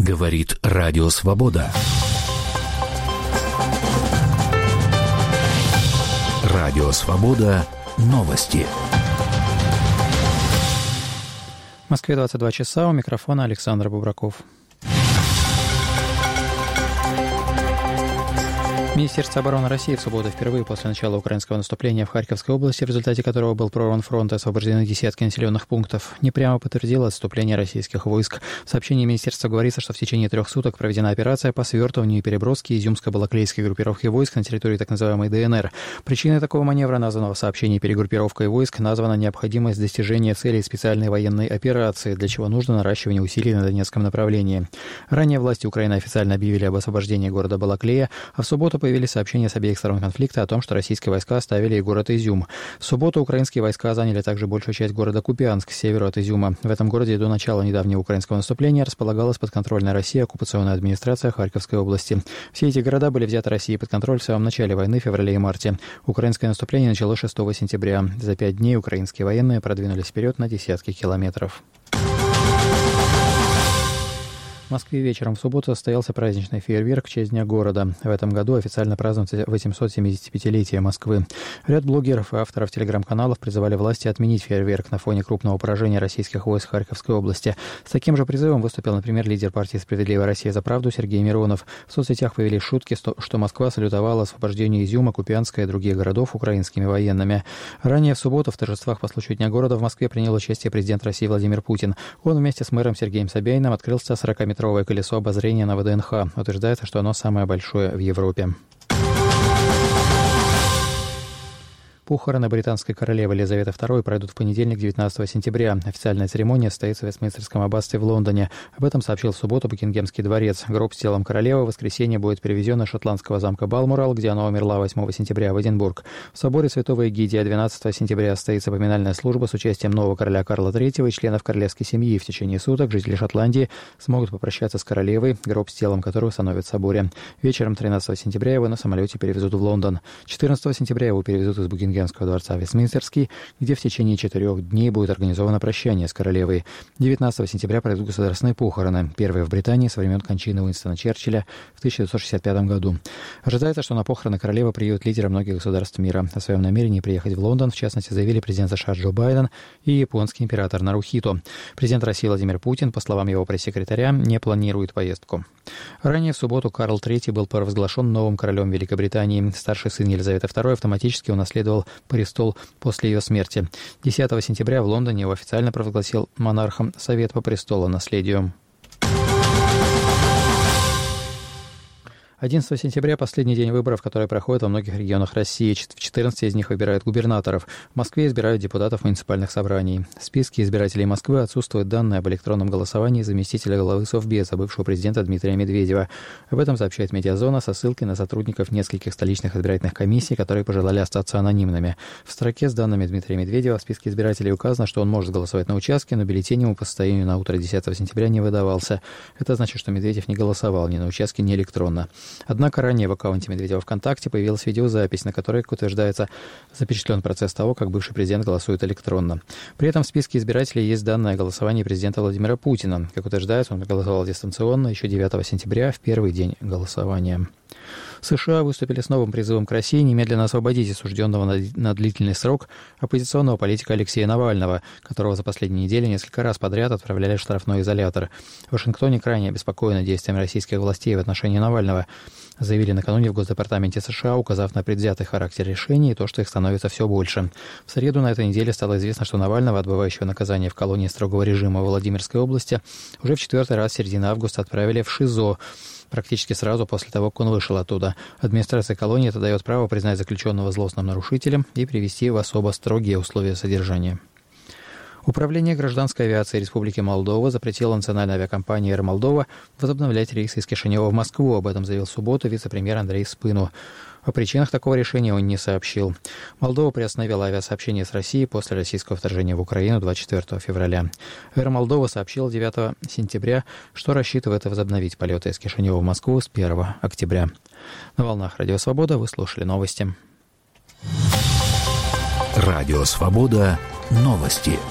Говорит Радио Свобода. Радио Свобода. Новости. В Москве 22 часа. У микрофона Александр Бубраков. Министерство обороны России в субботу впервые после начала украинского наступления в Харьковской области, в результате которого был прорван фронт и освобождены десятки населенных пунктов, не прямо подтвердило отступление российских войск. В сообщении министерства говорится, что в течение 3 суток проведена операция по свертыванию и переброске изюмско-балаклейской группировки войск на территории так называемой ДНР. Причиной такого маневра, названного в сообщении перегруппировкой войск, названа необходимость достижения целей специальной военной операции, для чего нужно наращивание усилий на Донецком направлении. Ранее власти Украины официально объявили об освобождении города Балаклея, а в субботу появились сообщения с обеих сторон конфликта о том, что российские войска оставили и город Изюм. В субботу украинские войска заняли также большую часть города Купянск, к северу от Изюма. В этом городе до начала недавнего украинского наступления располагалась подконтрольная России оккупационная администрация Харьковской области. Все эти города были взяты Россией под контроль в самом начале войны, в феврале и марте. Украинское наступление началось 6 сентября. За 5 дней украинские военные продвинулись вперед на десятки километров. В Москве вечером в субботу состоялся праздничный фейерверк в честь Дня города. В этом году официально празднуется 875-летие Москвы. Ряд блогеров и авторов телеграм-каналов призывали власти отменить фейерверк на фоне крупного поражения российских войск в Харьковской области. С таким же призывом выступил, например, лидер партии «Справедливая Россия за правду» Сергей Миронов. В соцсетях появились шутки, что Москва салютовала освобождению Изюма, Купянска и других городов украинскими военными. Ранее в субботу в торжествах по случаю Дня города в Москве принял участие президент России Владимир Путин. Он вместе с мэром Сергеем Собяниным открыл 140-метровое колесо обозрения на ВДНХ. Утверждается, что оно самое большое в Европе. Похороны британской королевы Елизаветы II пройдут в понедельник, 19 сентября. Официальная церемония состоится в Вестминстерском аббатстве в Лондоне. Об этом сообщил в субботу Букингемский дворец. Гроб с телом королевы в воскресенье будет перевезен из шотландского замка Балморал, где она умерла 8 сентября, в Эдинбург. В соборе Святого Эгидия 12 сентября состоится поминальная служба с участием нового короля Карла III и членов королевской семьи. В течение суток жители Шотландии смогут попрощаться с королевой, гроб с телом которой установят в соборе. Вечером 13 сентября его на самолете перевезут в Лондон. 14 сентября его перевезут из Букингемского дворца в Вестминстерский, где в течение 4 дней будет организовано прощание с королевой. 19 сентября пройдут государственные похороны, первые в Британии со времен кончины Уинстона Черчилля в 1965 году. Ожидается, что на похороны королевы приедут лидеры многих государств мира. О своем намерении приехать в Лондон, в частности, заявили президент США Джо Байден и японский император Нарухито. Президент России Владимир Путин, по словам его пресс-секретаря, не планирует поездку. Ранее в субботу Карл III был провозглашен новым королем Великобритании. Старший сын Елизаветы II автоматически унаследовал престол после ее смерти. 10 сентября в Лондоне его официально провозгласил монархом Совет по престолонаследию. 11 сентября – последний день выборов, которые проходят во многих регионах России. В 14 из них выбирают губернаторов. В Москве избирают депутатов муниципальных собраний. В списке избирателей Москвы отсутствуют данные об электронном голосовании заместителя главы Совбеза, бывшего президента Дмитрия Медведева. Об этом сообщает «Медиазона» со ссылкой на сотрудников нескольких столичных избирательных комиссий, которые пожелали остаться анонимными. В строке с данными Дмитрия Медведева в списке избирателей указано, что он может голосовать на участке, но бюллетень ему по состоянию на утро 10 сентября не выдавался. Это значит, что Медведев не голосовал ни на участке, ни электронно. Однако ранее в аккаунте Медведева ВКонтакте появилась видеозапись, на которой, как утверждается, запечатлен процесс того, как бывший президент голосует электронно. При этом в списке избирателей есть данные о голосовании президента Владимира Путина. Как утверждается, он голосовал дистанционно еще 9 сентября, в первый день голосования. США выступили с новым призывом к России немедленно освободить осужденного на длительный срок оппозиционного политика Алексея Навального, которого за последние недели несколько раз подряд отправляли в штрафной изолятор. В Вашингтоне крайне обеспокоены действиями российских властей в отношении Навального, заявили накануне в Госдепартаменте США, указав на предвзятый характер решений и то, что их становится все больше. В среду на этой неделе стало известно, что Навального, отбывающего наказание в колонии строгого режима в Владимирской области, уже в 4-й раз с середины августа отправили в ШИЗО, практически сразу после того, как он вышел оттуда. Администрация колонии это дает право признать заключенного злостным нарушителем и привести в особо строгие условия содержания. Управление гражданской авиации Республики Молдова запретило национальной авиакомпании «Air Moldova» возобновлять рейсы из Кишинева в Москву. Об этом заявил в субботу вице-премьер Андрей Спыну. О причинах такого решения он не сообщил. Молдова приостановила авиасообщение с Россией после российского вторжения в Украину 24 февраля. Air Moldova сообщила 9 сентября, что рассчитывает возобновить полеты из Кишинева в Москву с 1 октября. На волнах Радио Свобода вы слушали новости. Радио Свобода. Новости.